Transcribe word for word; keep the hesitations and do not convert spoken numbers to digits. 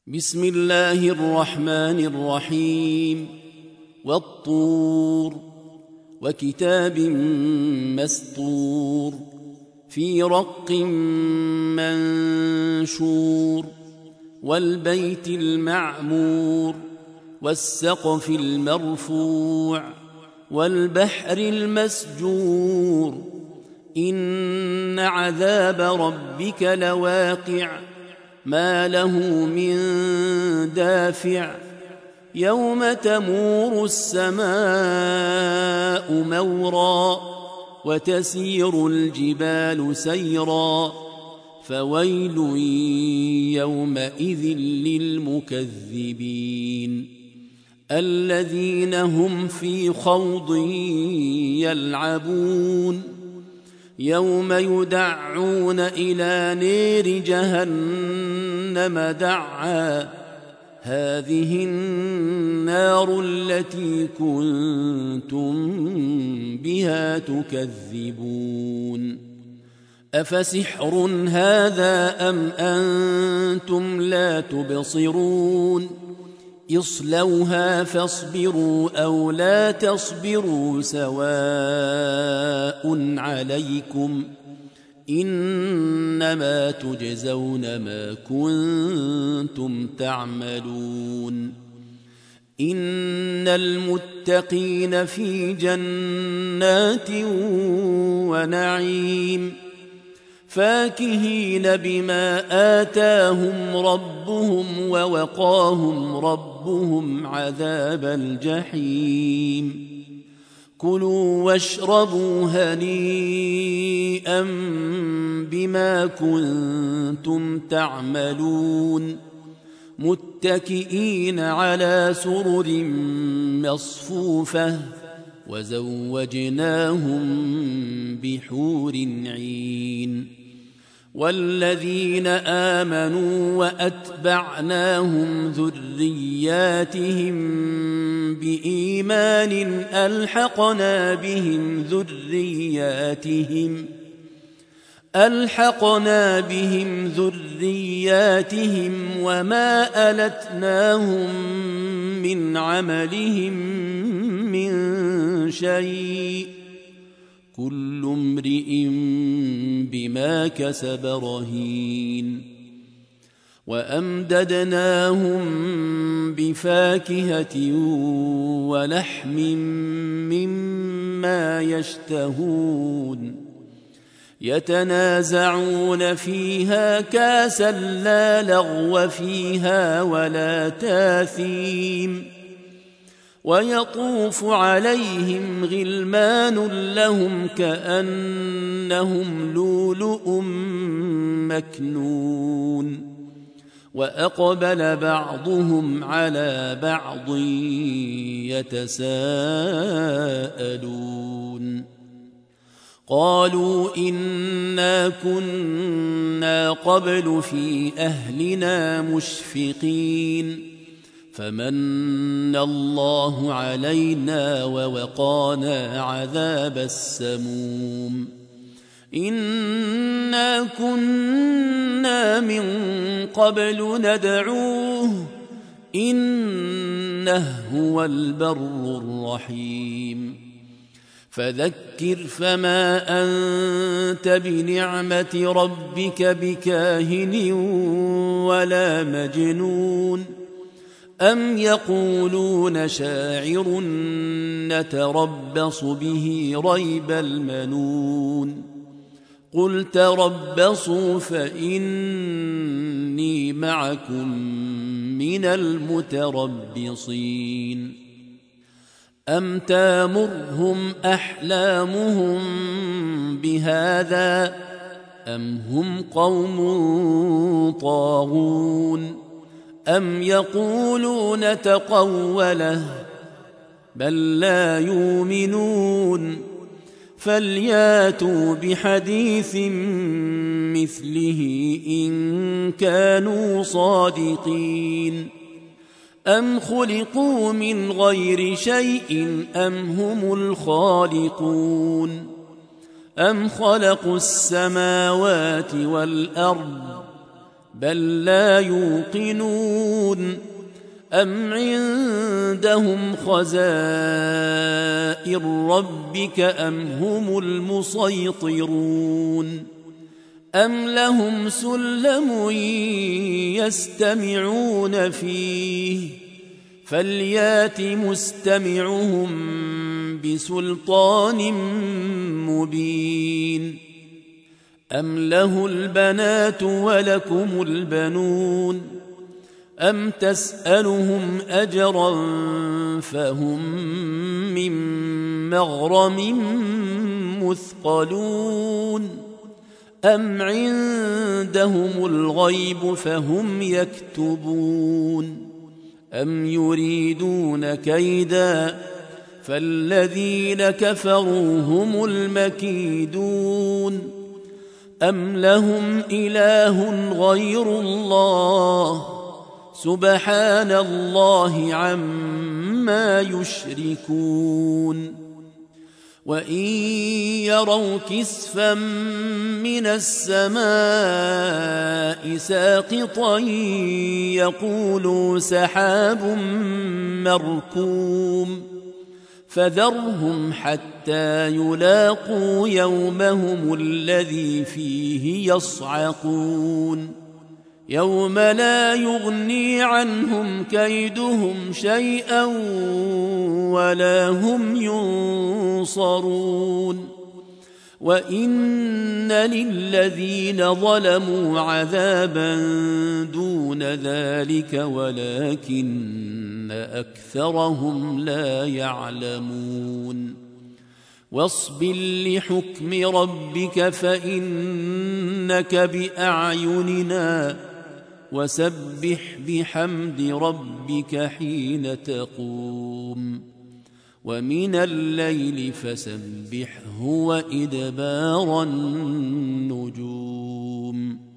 بسم الله الرحمن الرحيم والطور وكتاب مسطور في رق منشور والبيت المعمور والسقف المرفوع والبحر المسجور إن عذاب ربك لواقع ما له من دافع يوم تمور السماء مورا وتسير الجبال سيرا فويل يومئذ للمكذبين الذين هم في خوض يلعبون يوم يدعون إلى نير جهنم دعا هذه النار التي كنتم بها تكذبون أفسحر هذا أم أنتم لا تبصرون اصلوها فاصبروا أو لا تصبروا سواء عليكم إنما تجزون ما كنتم تعملون إن المتقين في جنات ونعيم فاكهين بما آتاهم ربهم ووقاهم ربهم عذاب الجحيم كلوا واشربوا هنيئا بما كنتم تعملون متكئين على سرر مصفوفة وزوجناهم بحور عين والذين آمنوا وأتبعناهم ذرياتهم بإيمان ألحقنا بهم ذرياتهم ألحقنا بهم ذرياتهم وما ألتناهم من عملهم من شيء كل امرئ بما كسب رهين وأمددناهم بفاكهة ولحم مما يشتهون يتنازعون فيها كاسا لا لغو فيها ولا تاثيم ويطوف عليهم غلمان لهم كأنهم لؤلؤ مكنون وأقبل بعضهم على بعض يتساءلون قالوا إنا كنا قبل في أهلنا مشفقين فمن الله علينا ووقانا عذاب السموم إنا كنا من قبل ندعوه إنه هو البر الرحيم فذكر فما أنت بنعمة ربك بكاهن ولا مجنون أم يقولون شاعر نتربص به ريب المنون قل تربصوا فإني معكم من المتربصين أم تامرهم أحلامهم بهذا أم هم قوم طاغون أم يقولون تقوله بل لا يؤمنون فلياتوا بحديث مثله إن كانوا صادقين أم خلقوا من غير شيء أم هم الخالقون أم خلقوا السماوات والأرض بل لا يوقنون أم عندهم خزائن ربك أم هم المسيطرون أم لهم سلم يستمعون فيه فليات مستمعهم بسلطان مبين أم له البنات ولكم البنون أم تسألهم أجرا فهم من مغرم مثقلون أم عندهم الغيب فهم يكتبون أم يريدون كيدا فالذين كفروا هم المكيدون أم لهم إله غير الله سبحان الله عما يشركون وإن يروا كسفا من السماء ساقطا يقولوا سحاب مركوم فذرهم حتى يلاقوا يومهم الذي فيه يصعقون يوم لا يغني عنهم كيدهم شيئا ولا هم ينصرون وإن للذين ظلموا عذابا دون ذلك ولكن أكثرهم لا يعلمون واصبر لحكم ربك فإنك بأعيننا وسبح بحمد ربك حين تقوم ومن الليل فسبحه وإدبار النجوم